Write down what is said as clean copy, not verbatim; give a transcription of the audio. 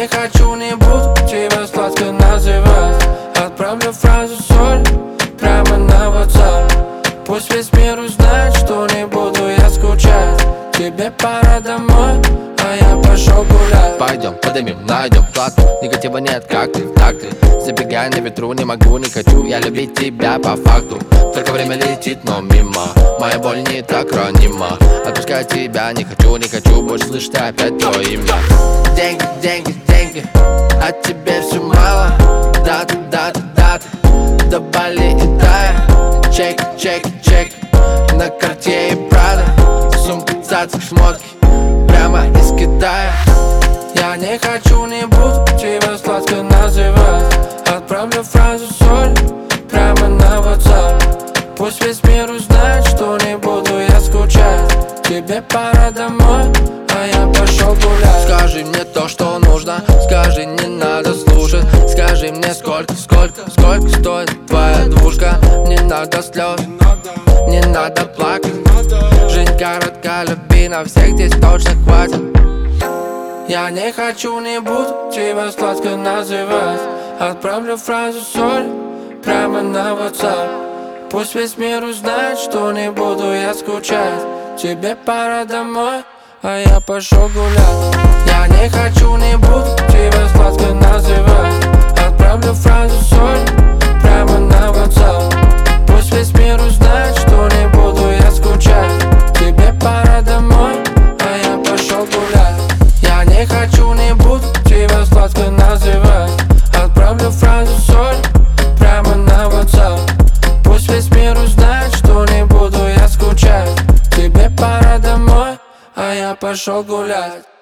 не хочу, не буду тебя сладко называть. Отправлю фразу соль прямо на WhatsApp. Пусть весь мир узнает, что не буду я скучать. Тебе пора домой, а я пошел гулять. Пойдем, подымем, найдем плату. Негатива нет, как ты, так ты. Забегай на ветру, не могу, не хочу я любить тебя по факту. Только время летит, но мимо. Моя боль не так ранима. Отпускать тебя не хочу, не хочу больше слышать опять твое имя. Деньги, деньги, деньги, а тебе все мало. Даты, даты, даты, до Бали и Тая. Чек, чек, чек, на Cartier и Prada. Сумка, цацик, шмотки, прямо из Китая. Я не хочу, не буду тебя сладко называть. Отправлю фразу соль прямо на WhatsApp. Пусть весь мир узнает, что не буду я скучать. Тебе пора домой, а я пошел гулять. Скажи мне то, что нужно, скажи, не надо слушать. Скажи мне, сколько стоит твоя двушка. Не надо слез, не надо плакать. Жизнь коротка, любви на всех здесь точно хватит. Я не хочу, не буду тебя сладко называть. Отправлю фразу соль прямо на WhatsApp. Пусть весь мир узнает, что не буду я скучать. Тебе пора домой, а я пошел гулять. Я не хочу, не буду тебя сладко называть. Отправлю фразу соль прямо на WhatsApp. Пусть весь мир узнает, что не буду я скучать. Тебе пора домой, а я пошел гулять. Я не хочу, не буду тебя сладко называть. Отправлю фразу соль прямо на WhatsApp. Пусть весь мир узнает, что не буду я скучать. Тебе пора домой, а я пошел гулять.